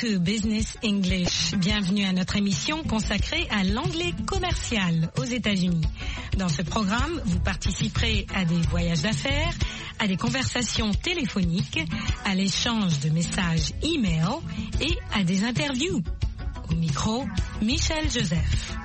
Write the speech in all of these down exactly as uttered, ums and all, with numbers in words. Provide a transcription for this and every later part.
to Business English. Bienvenue à notre émission consacrée à l'anglais commercial aux États-Unis. Dans ce programme, vous participerez à des voyages d'affaires, à des conversations téléphoniques, à l'échange de messages e-mail et à des interviews. Au micro, Michel Joseph.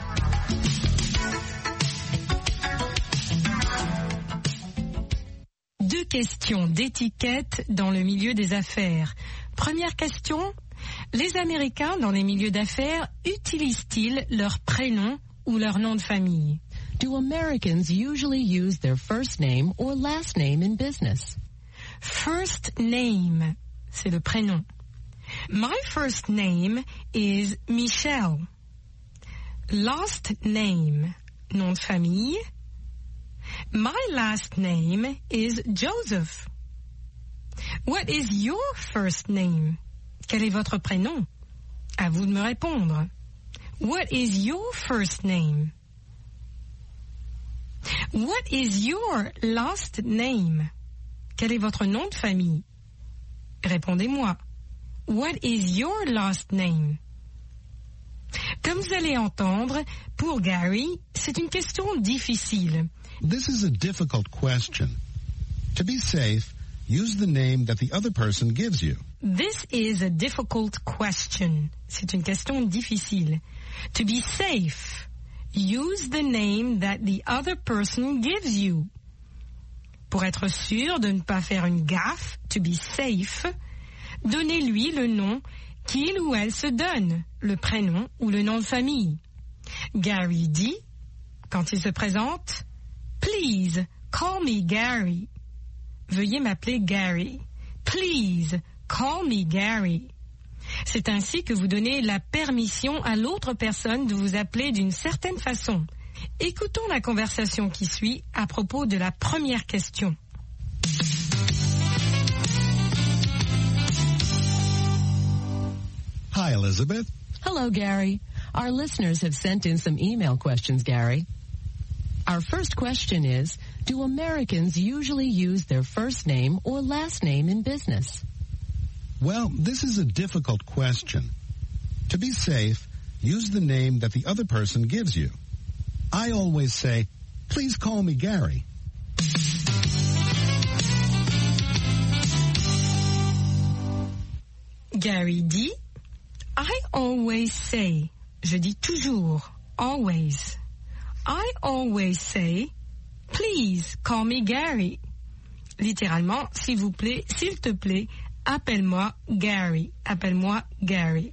Deux questions d'étiquette dans le milieu des affaires. Première question, les Américains dans les milieux d'affaires utilisent-ils leur prénom ou leur nom de famille? Do Americans usually use their first name or last name in business? First name, c'est le prénom. My first name is Michelle. Last name, nom de famille. My last name is Joseph. What is your first name? Quel est votre prénom? À vous de me répondre. What is your first name? What is your last name? Quel est votre nom de famille? Répondez-moi. What is your last name? Comme vous allez entendre, pour Gary, c'est une question difficile. This is a difficult question. To be safe, use the name that the other person gives you. This is a difficult question. C'est une question difficile. To be safe, use the name that the other person gives you. Pour être sûr de ne pas faire une gaffe, to be safe, donnez-lui le nom qu'il ou elle se donne, le prénom ou le nom de famille. Gary dit, quand il se présente, Please, call me Gary. Veuillez m'appeler Gary. Please, call me Gary. C'est ainsi que vous donnez la permission à l'autre personne de vous appeler d'une certaine façon. Écoutons la conversation qui suit à propos de la première question. Hi, Elizabeth. Hello, Gary. Our listeners have sent in some email questions, Gary. Our first question is, do Americans usually use their first name or last name in business? Well, this is a difficult question. To be safe, use the name that the other person gives you. I always say, please call me Gary. Gary dit, I always say, je dis toujours, always. I always say, please call me Gary. Littéralement, s'il vous plaît, s'il te plaît, appelle-moi Gary. Appelle-moi Gary.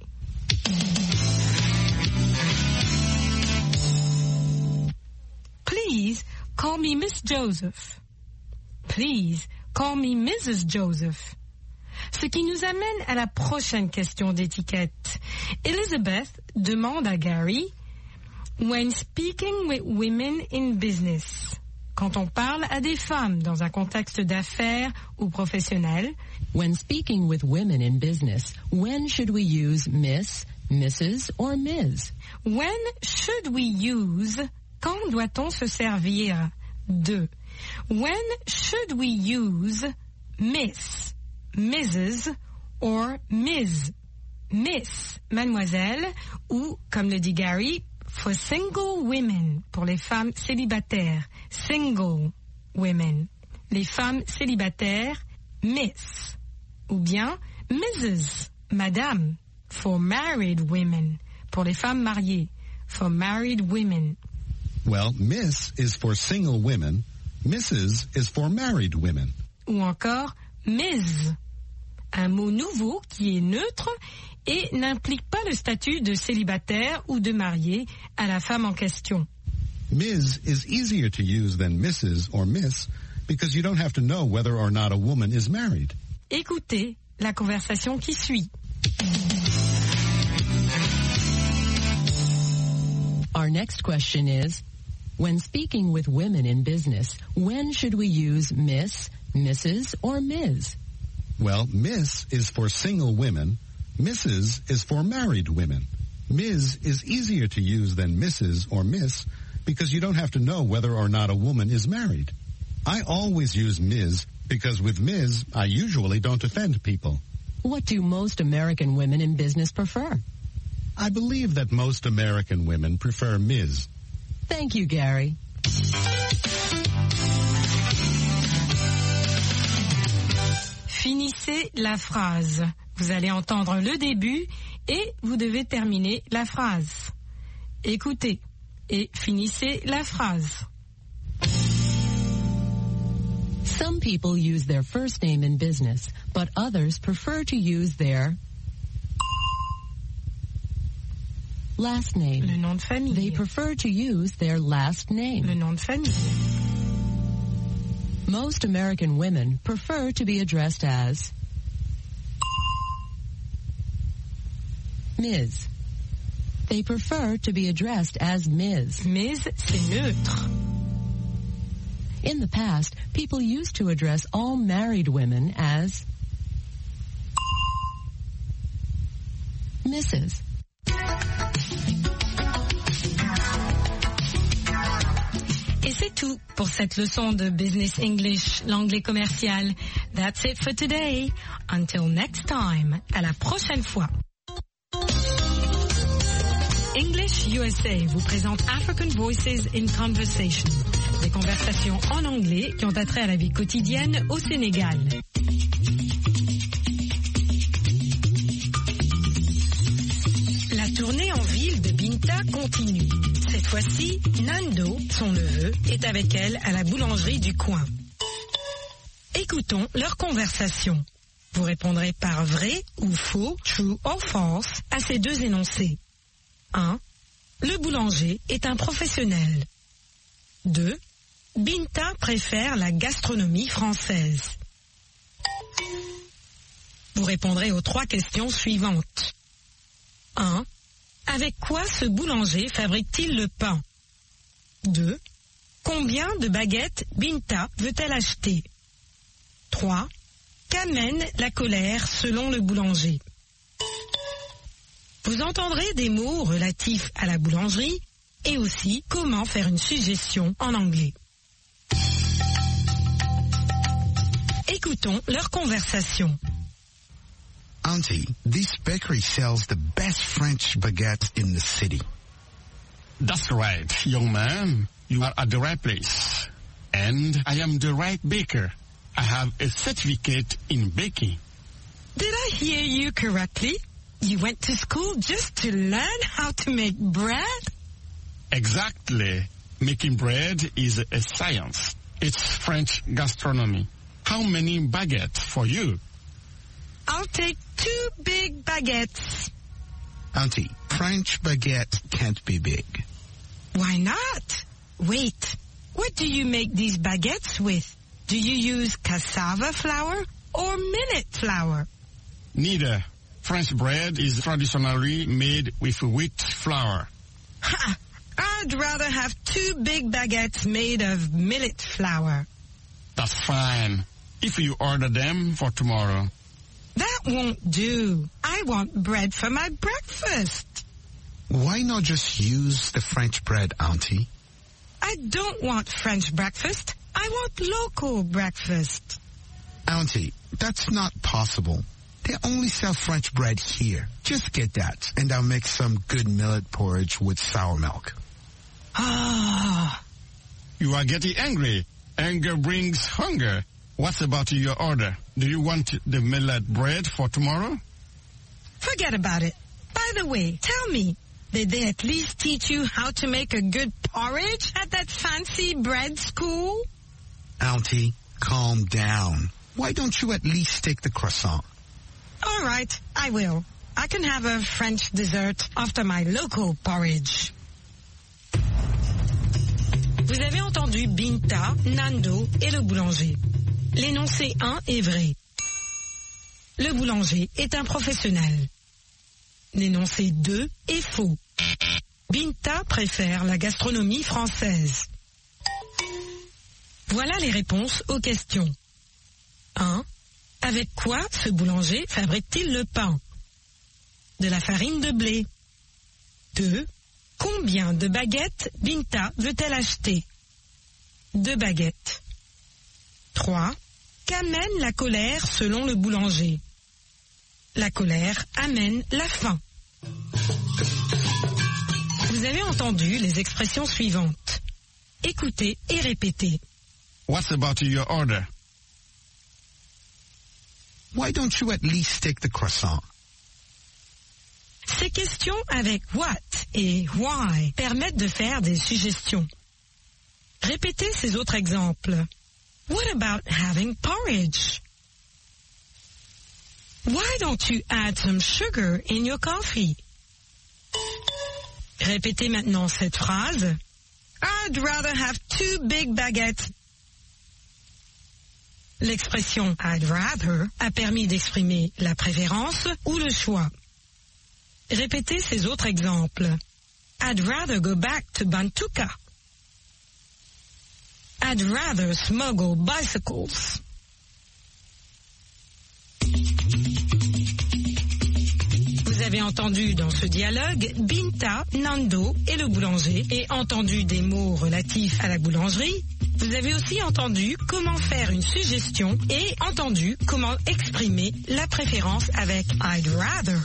Please call me Miss Joseph. Please call me Missus Joseph. Ce qui nous amène à la prochaine question d'étiquette. Elizabeth demande à Gary, when speaking with women in business, quand on parle à des femmes dans un contexte d'affaires ou professionnel, when speaking with women in business, when should we use Miss, Missus or Miz? When should we use, quand doit-on se servir de? When should we use Miss, Missus or Miz? Miss, mademoiselle, ou, comme le dit Gary, for single women, pour les femmes célibataires. Single women. Les femmes célibataires, Miss. Ou bien Missus, madame, for married women. Pour les femmes mariées, for married women. Well, Miss is for single women. Missus is for married women. Ou encore Miz, un mot nouveau qui est neutre et n'implique pas le statut de célibataire ou de marié à la femme en question. Miz is easier to use than Missus or Miss because you don't have to know whether or not a woman is married. Écoutez la conversation qui suit. Our next question is, when speaking with women in business, when should we use Miss, Missus or Miz? Well, Miss is for single women. Missus is for married women. Miz is easier to use than Missus or Miss because you don't have to know whether or not a woman is married. I always use Miz because with Miz, I usually don't offend people. What do most American women in business prefer? I believe that most American women prefer Miz. Thank you, Gary. Finissez la phrase. Vous allez entendre le début et vous devez terminer la phrase. Écoutez et finissez la phrase. Some people use their first name in business, but others prefer to use their last name. Le nom de famille. They prefer to use their last name. Le nom de famille. Most American women prefer to be addressed as Miz. They prefer to be addressed as Miz. Miz, c'est neutre. In the past, people used to address all married women as Missus Et c'est tout pour cette leçon de Business English, l'anglais commercial. That's it for today. Until next time. À la prochaine fois. English U S A vous présente African Voices in Conversation. Des conversations en anglais qui ont attrait à la vie quotidienne au Sénégal. La tournée en ville de Binta continue. Cette fois-ci, Nando, son neveu, est avec elle à la boulangerie du coin. Écoutons leur conversation. Vous répondrez par vrai ou faux, true or false, à ces deux énoncés. un. Le boulanger est un professionnel. deux. Binta préfère la gastronomie française. Vous répondrez aux trois questions suivantes. un. Avec quoi ce boulanger fabrique-t-il le pain? deux. Combien de baguettes Binta veut-elle acheter? trois. Qu'amène la colère selon le boulanger? Vous entendrez des mots relatifs à la boulangerie et aussi comment faire une suggestion en anglais. Écoutons leur conversation. Auntie, this bakery sells the best French baguettes in the city. That's right, young man. You are at the right place. And I am the right baker. I have a certificate in baking. Did I hear you correctly? You went to school just to learn how to make bread? Exactly. Making bread is a science. It's French gastronomy. How many baguettes for you? I'll take two big baguettes. Auntie, French baguette can't be big. Why not? Wait, what do you make these baguettes with? Do you use cassava flour or millet flour? Neither. French bread is traditionally made with wheat flour. Ha! I'd rather have two big baguettes made of millet flour. That's fine. If you order them for tomorrow. That won't do. I want bread for my breakfast. Why not just use the French bread, Auntie? I don't want French breakfast. I want local breakfast. Auntie, that's not possible. They only sell French bread here. Just get that, and I'll make some good millet porridge with sour milk. Ah. You are getting angry. Anger brings hunger. What's about your order? Do you want the millet bread for tomorrow? Forget about it. By the way, tell me, did they at least teach you how to make a good porridge at that fancy bread school? Auntie, calm down. Why don't you at least take the croissant? All right, I will. I can have a French dessert after my local porridge. Vous avez entendu Binta, Nando et le boulanger. L'énoncé un est vrai. Le boulanger est un professionnel. L'énoncé deux est faux. Binta préfère la gastronomie française. Voilà les réponses aux questions. un. Avec quoi ce boulanger fabrique-t-il le pain? De la farine de blé. deux. Combien de baguettes Binta veut-elle acheter? Deux baguettes. trois. Qu'amène la colère selon le boulanger? la colère amène la faim. Vous avez entendu les expressions suivantes. Écoutez et répétez. What's about your order? Why don't you at least take the croissant? Ces questions avec what et why permettent de faire des suggestions. Répétez ces autres exemples. What about having porridge? Why don't you add some sugar in your coffee? Répétez maintenant cette phrase. I'd rather have two big baguettes. L'expression I'd rather a permis d'exprimer la préférence ou le choix. Répétez ces autres exemples. I'd rather go back to Bantuka. I'd rather smuggle bicycles. Vous avez entendu dans ce dialogue Binta, Nando et le boulanger et entendu des mots relatifs à la boulangerie. Vous avez aussi entendu comment faire une suggestion et entendu comment exprimer la préférence avec I'd rather.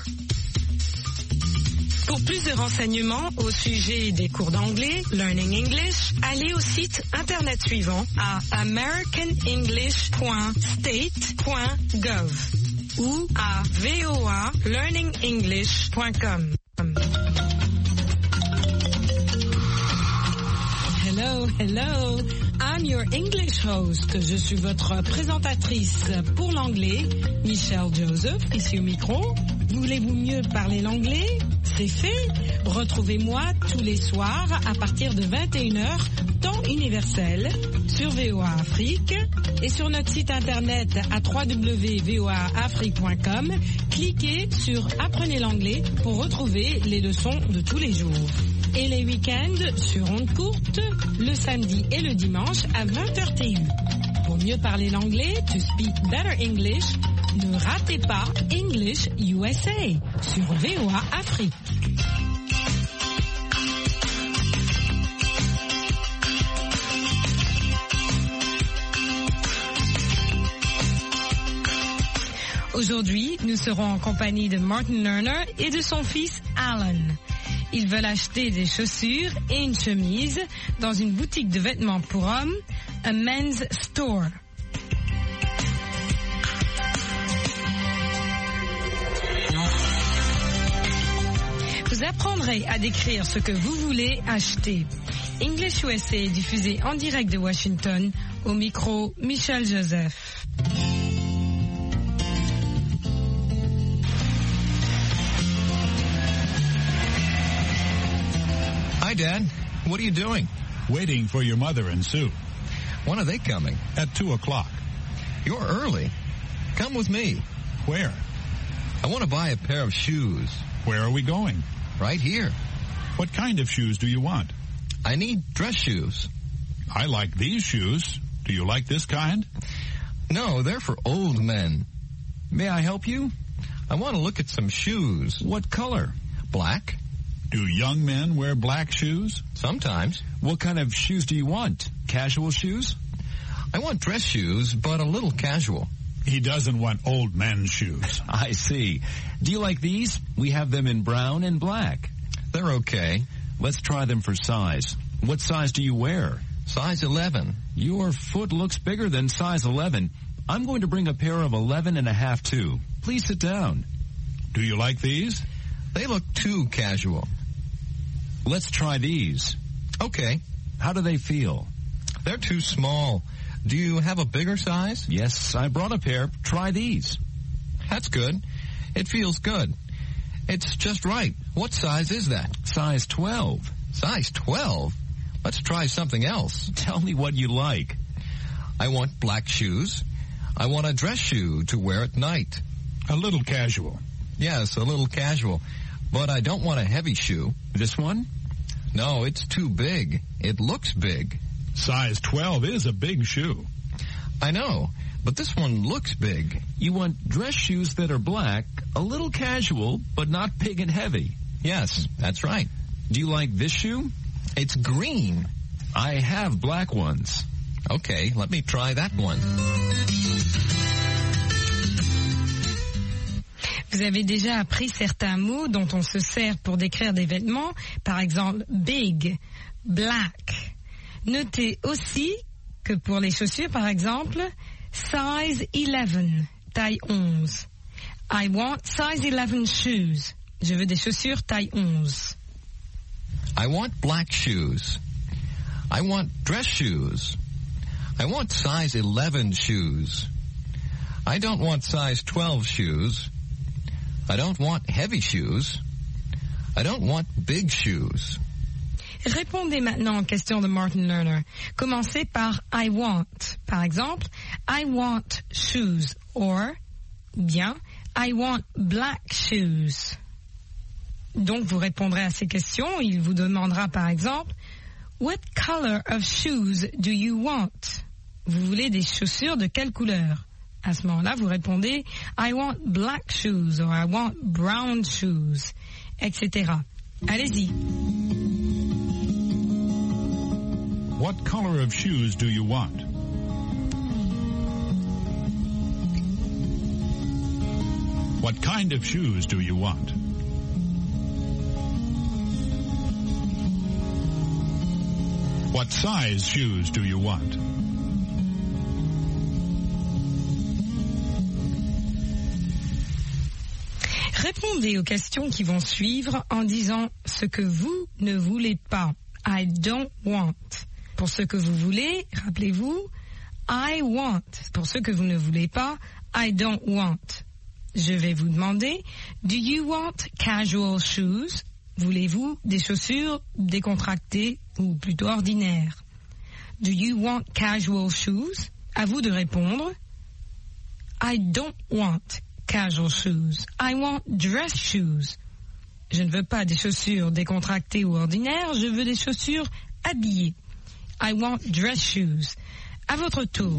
Pour plus de renseignements au sujet des cours d'anglais, Learning English, allez au site internet suivant à american english point state point gov ou à v o a learning english point com. Hello, hello. I'm your English host. Je suis votre présentatrice pour l'anglais, Michelle Joseph, ici au micro. Voulez-vous mieux parler l'anglais? C'est fait. Retrouvez-moi tous les soirs à partir de vingt et une heures, temps universel, sur V O A Afrique et sur notre site internet à w w w point v o a afrique point com. Cliquez sur Apprenez l'anglais pour retrouver les leçons de tous les jours. Et les week-ends sur ondes courtes, le samedi et le dimanche à vingt heures T U. Pour mieux parler l'anglais, to speak better English, ne ratez pas English U S A sur V O A Afrique. Aujourd'hui, nous serons en compagnie de Martin Lerner et de son fils Alan. Ils veulent acheter des chaussures et une chemise dans une boutique de vêtements pour hommes, a men's store. Vous apprendrez à décrire ce que vous voulez acheter. English U S A est diffusé en direct de Washington, au micro Michelle Joseph. Hi, Dad. What are you doing? Waiting for your mother and Sue. When are they coming? At two o'clock. You're early. Come with me. Where? I want to buy a pair of shoes. Where are we going? Right here. What kind of shoes do you want? I need dress shoes. I like these shoes. Do you like this kind? No, they're for old men. May I help you? I want to look at some shoes. What color? Black. Do young men wear black shoes? Sometimes. What kind of shoes do you want? Casual shoes? I want dress shoes, but a little casual. He doesn't want old men's shoes. I see. Do you like these? We have them in brown and black. They're okay. Let's try them for size. What size do you wear? Size eleven. Your foot looks bigger than size eleven. I'm going to bring a pair of eleven and a half too. Please sit down. Do you like these? They look too casual. Let's try these. Okay. How do they feel? They're too small. Do you have a bigger size? Yes, I brought a pair. Try these. That's good. It feels good. It's just right. What size is that? Size twelve. Size twelve? Let's try something else. Tell me what you like. I want black shoes. I want a dress shoe to wear at night. A little casual. Yes, a little casual. But I don't want a heavy shoe. This one? No, it's too big. It looks big. Size twelve is a big shoe. I know, but this one looks big. You want dress shoes that are black, a little casual, but not big and heavy. Yes, that's right. Do you like this shoe? It's green. I have black ones. Okay, let me try that one. Vous avez déjà appris certains mots dont on se sert pour décrire des vêtements, par exemple big, black. Notez aussi que pour les chaussures, par exemple, size eleven, taille onze. I want size eleven shoes. Je veux des chaussures taille onze. I want black shoes. I want dress shoes. I want size eleven shoes. I don't want size twelve shoes. I don't want heavy shoes. I don't want big shoes. Répondez maintenant aux questions de Martin Lerner. Commencez par I want. Par exemple, I want shoes or, bien, I want black shoes. Donc vous répondrez à ces questions. Il vous demandera par exemple, what color of shoes do you want? Vous voulez des chaussures de quelle couleur? À ce moment-là, vous répondez I want black shoes or I want brown shoes, et cetera. Allez-y. What color of shoes do you want? What kind of shoes do you want? What size shoes do you want? Répondez aux questions qui vont suivre en disant ce que vous ne voulez pas. I don't want. Pour ce que vous voulez, rappelez-vous, I want. Pour ce que vous ne voulez pas, I don't want. Je vais vous demander, do you want casual shoes? Voulez-vous des chaussures décontractées ou plutôt ordinaires? Do you want casual shoes? À vous de répondre. I don't want casual shoes. I want dress shoes. Je ne veux pas des chaussures décontractées ou ordinaires, je veux des chaussures habillées. I want dress shoes. À votre tour.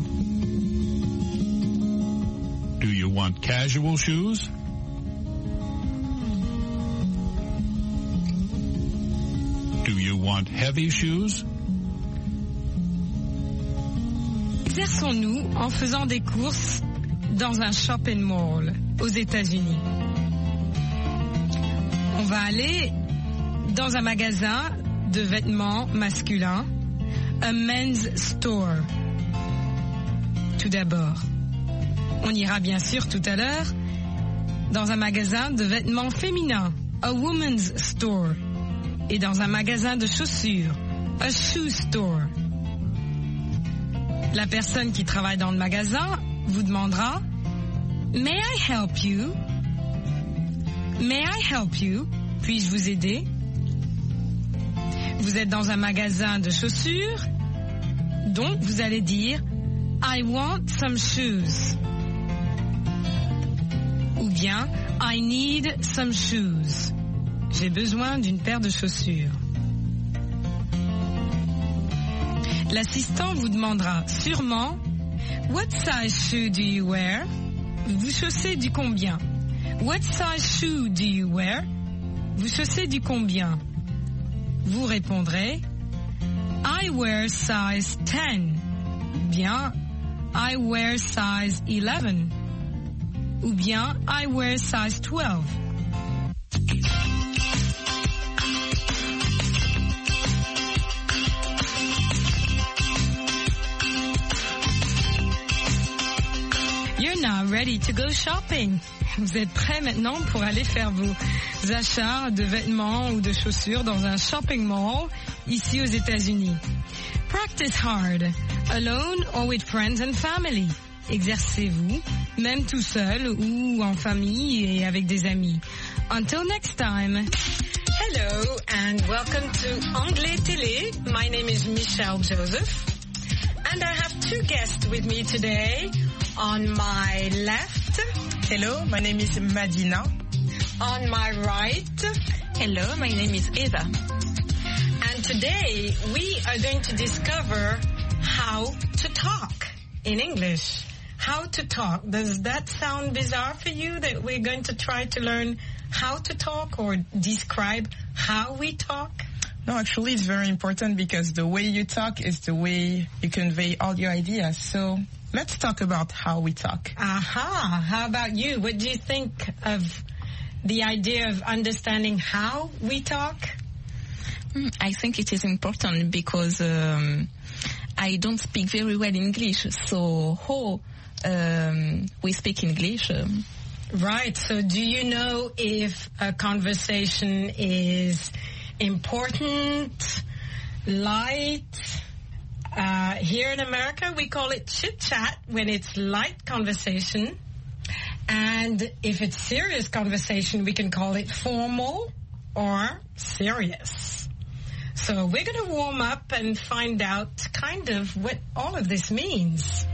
Do you want casual shoes? Do you want heavy shoes? Exerçons-nous en faisant des courses dans un shopping mall aux États-Unis. On va aller dans un magasin de vêtements masculins, a men's store. Tout d'abord, on ira bien sûr tout à l'heure dans un magasin de vêtements féminins, a woman's store, et dans un magasin de chaussures, a shoe store. La personne qui travaille dans le magasin vous demandera « May I help you? May I help you? Puis-je vous aider? » Vous êtes dans un magasin de chaussures, donc vous allez dire « I want some shoes » ou bien « I need some shoes ». J'ai besoin d'une paire de chaussures. L'assistant vous demandera sûrement « What size shoe do you wear? » Vous chaussez du combien? What size shoe do you wear? Vous chaussez du combien? Vous répondrez I wear size ten. Bien I wear size eleven. Ou bien I wear size twelve. You're now ready to go shopping. Vous êtes prêts maintenant pour aller faire vos achats de vêtements ou de chaussures dans un shopping mall ici aux États-Unis. Practice hard, alone or with friends and family. Exercez-vous, même tout seul ou en famille et avec des amis. Until next time. Hello and welcome to Anglais Télé. My name is Michelle Joseph. And I have two guests with me today. On my left, hello, my name is Madina. On my right, hello, my name is Eva. And today we are going to discover how to talk in English. How to talk. Does that sound bizarre for you that we're going to try to learn how to talk or describe how we talk? No, actually it's very important because the way you talk is the way you convey all your ideas. So let's talk about how we talk. Aha. How about you? What do you think of the idea of understanding how we talk? Mm, I think it is important because um, I don't speak very well English, so how um, we speak English? Um, Right. So do you know if a conversation is important, light? Uh, here in America, we call it chit-chat when it's light conversation. And if it's serious conversation, we can call it formal or serious. So we're going to warm up and find out kind of what all of this means.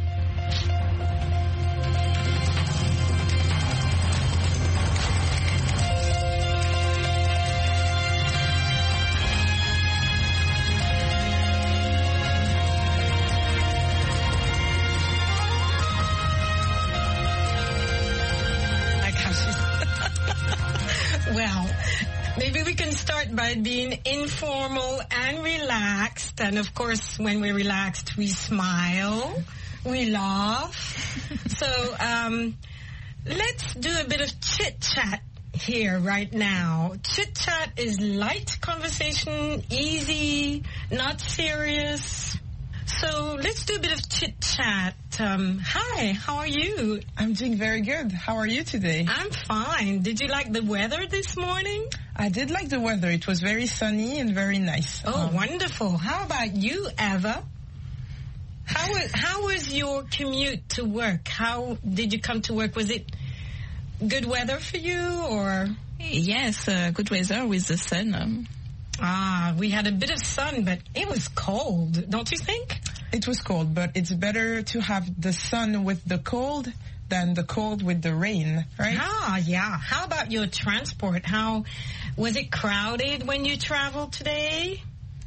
Well, maybe we can start by being informal and relaxed. And of course, when we're relaxed, we smile, we laugh. So um, let's do a bit of chit-chat here right now. Chit-chat is light conversation, easy, not serious. So let's do a bit of chit-chat. Um, hi, how are you? I'm doing very good. How are you today? I'm fine. Did you like the weather this morning? I did like the weather. It was very sunny and very nice. Oh, um, wonderful. How about you, Eva? How was, how was your commute to work? How did you come to work? Was it good weather for you, or? Yes, uh, good weather with the sun. Um, Ah, we had a bit of sun, but it was cold, don't you think? It was cold, but it's better to have the sun with the cold than the cold with the rain, right? Ah, yeah. How about your transport? How was it crowded when you traveled today?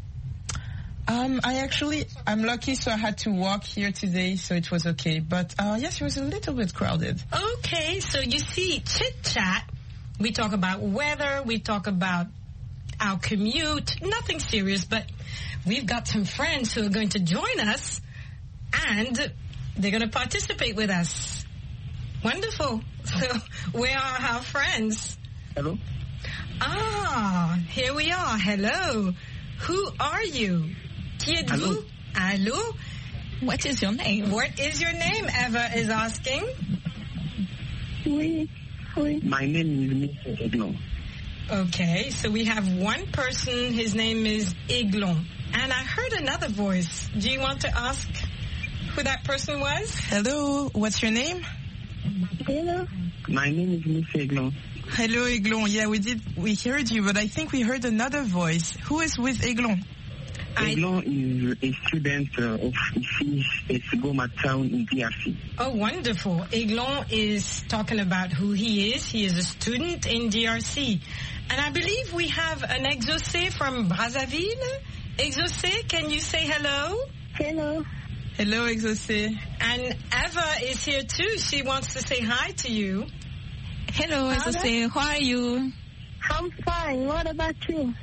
Um, I actually, I'm lucky, so I had to walk here today, so it was okay. But uh, yes, it was a little bit crowded. Okay, so you see, chit-chat, we talk about weather, we talk about our commute, nothing serious, but we've got some friends who are going to join us, and they're going to participate with us. Wonderful. So where are our friends? Hello. Ah, here we are. Hello. Who are you? Qui êtes-vous? Allô? What is your name? What is your name? Eva is asking. Oui. Oui. My name is Mister Eglon. Okay, so we have one person, his name is Eglon. And I heard another voice. Do you want to ask who that person was? Hello, what's your name? Hello. My name is Mister Eglon. Hello, Eglon. Yeah, we did, we heard you, but I think we heard another voice. Who is with Eglon? Eglon is a student uh, of Sigoma town in D R C. Oh, wonderful. Eglon is talking about who he is. He is a student in D R C. And I believe we have an Exaucé from Brazzaville. Exaucé, can you say hello? Hello. Hello, Exaucé. And Eva is here too. She wants to say hi to you. Hello, Exaucé. How are you? I'm fine. What about you?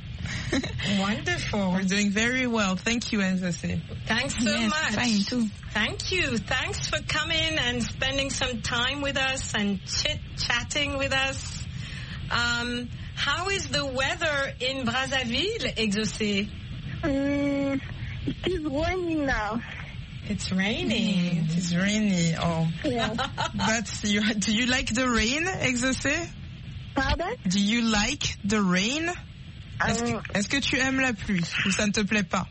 Wonderful. We're doing very well. Thank you, Exaucé. Thanks so yes, much. Fine too. Thank you. Thanks for coming and spending some time with us and chit-chatting with us. Um, how is the weather in Brazzaville, Exaucé? Um, it is raining now. It's raining. Mm, it is rainy. Oh, yeah. That's you. Do you like the rain, Exaucé? Pardon? Do you like the rain? Est-ce que, Um, est-ce que tu aimes la pluie ou ça ne te plaît pas?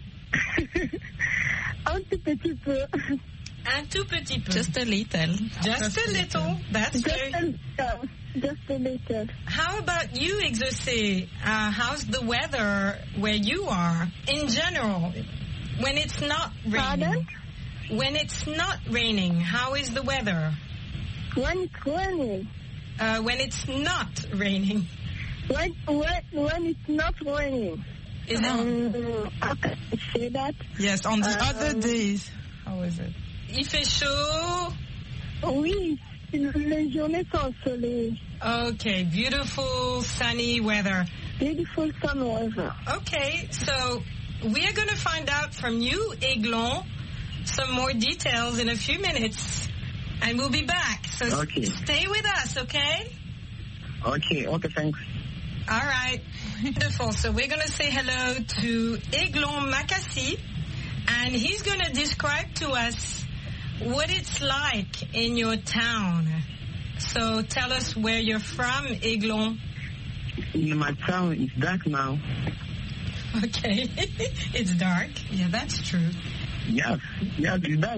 Un tout petit peu. Un tout petit peu. Just a little. Just a little. That's Just very... a little. Just a little. How about you, Exaucé? Uh, how's the weather where you are in general? When it's not raining. Pardon? When it's not raining, how is the weather? When it's raining. Uh, when it's not raining. When, when, when it's not raining. Is it? Um, how can I say that? Yes, on the Um, other days. How is it? Il fait chaud. Oui, les journées sont ensoleillées. Okay, beautiful sunny weather. Beautiful sun weather. Okay, so we are going to find out from you, Eglon, some more details in a few minutes, and we'll be back. So Okay. stay with us, okay? Okay, okay, thanks. All right. Wonderful. So we're going to say hello to Eglon Makassi, and he's going to describe to us what it's like in your town. So tell us where you're from, Eglon. In my town, it's dark now. Okay. It's dark. Yeah, that's true. Yes, yes, it's dark.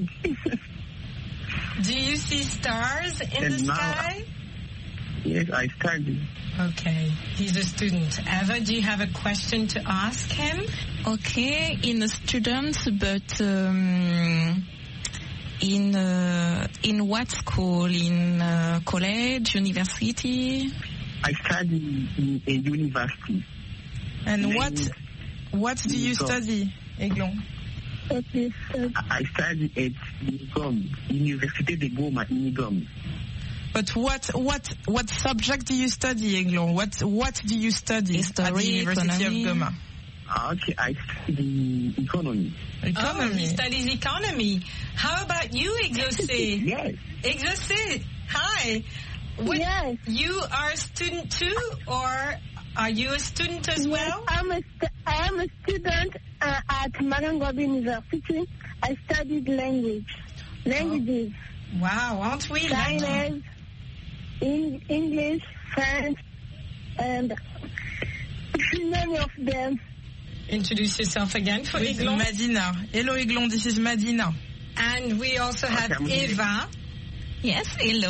Do you see stars in And the now- sky? Yes, I study. Okay. He's a student. Eva, do you have a question to ask him? Okay, in a student, but um, in uh, in what school? In uh, college, university? I study in a university. And what what do you Gom. study, Eglon? I I study at Gom, Université de Goma in Gom. But what what what subject do you study, Eglon? What what do you study at the History, University economy. of Goma? Okay, I study economy. Oh, Economy. he studies economy. How about you, Exaucé? Yes. Exaucé, hi. What, Yes. You are a student too, or are you a student as well? I'm a st- I am a student uh, at Marangobi University. I studied language, languages, Wow, aren't we lucky? Chinese, in- English, French, and many of them. Introduce yourself again for With Eglon. Madina. Hello, Eglon. This is Madina. And we also have Okay. Eva. Yes, hello.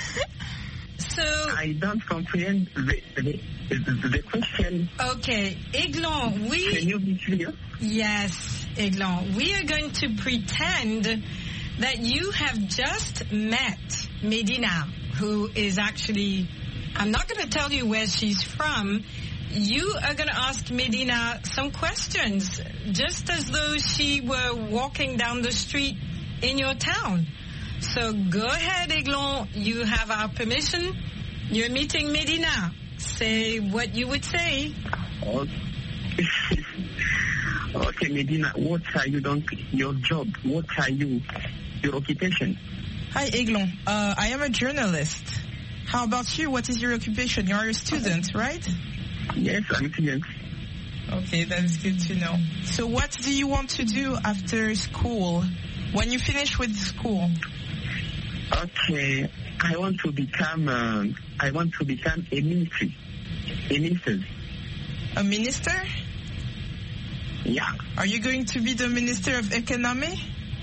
So, I don't comprehend the, the, the, the question. okay, Eglon, we... Can you be clear? Yes, Eglon. We are going to pretend that you have just met Medina, who is actually, I'm not going to tell you where she's from. You are going to ask Medina some questions, just as though she were walking down the street in your town. So go ahead, Eglon. You have our permission. You're meeting Medina. Say what you would say. Okay. Okay, Medina, what are you doing? Your job? What are you? Your occupation? Hi, Eglon. Uh, I am a journalist. How about you? What is your occupation? You are a student, right? Yes, I'm a student. Okay, that's good to know. So what do you want to do after school? When you finish with school? Okay, I want to become. Uh, I want to become a ministry. A minister. A minister? Yeah. Are you going to be the Minister of Economy?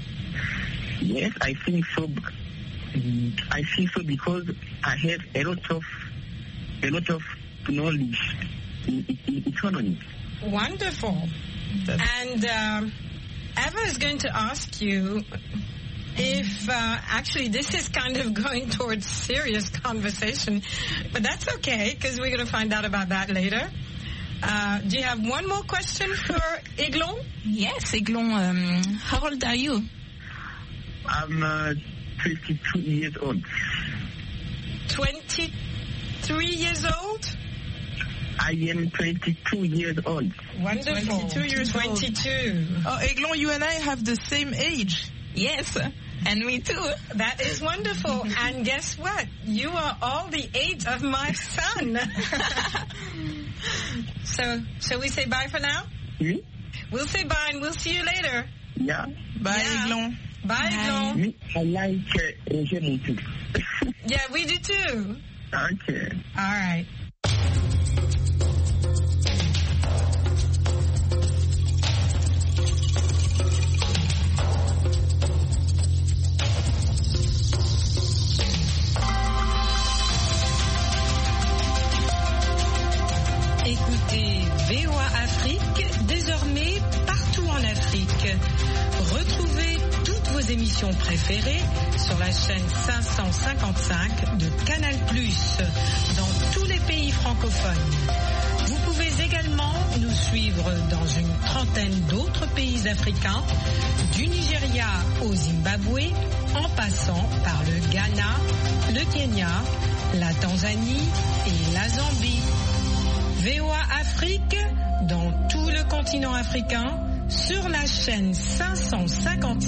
Yes, I think so. Mm, I think so because I have a lot of a lot of knowledge in, in economy. Wonderful. And um, Eva is going to ask you if, uh, actually, this is kind of going towards serious conversation, but that's okay, because we're going to find out about that later. Uh, do you have one more question for Eglon? Yes, Eglon, um, how old are you? I'm uh, twenty-two years old. twenty-three years old? I am twenty-two years old. Wonderful. twenty-two years twenty-two. old. Oh, Eglon, you and I have the same age. Yes, and me too. That is wonderful. And guess what? You are all the age of my son. So, shall we say bye for now? Hmm? We'll say bye and we'll see you later. Yeah. Bye, Yeah. Eglon. Bye, Eglon. Me, I like uh, Roger Montou. Yeah, we do too. Okay. All right. Écoutez V O A Afrique, désormais partout en Afrique. Retrouvez toutes vos émissions préférées sur la chaîne cinq cent cinquante-cinq de Canal plus, dans tous les pays francophones. Vous pouvez également nous suivre dans une trentaine d'autres pays africains, du Nigeria au Zimbabwe, en passant par le Ghana, le Kenya, la Tanzanie et la Zambie. V O A Afrique, dans tout le continent africain, sur la chaîne cinq cent cinquante.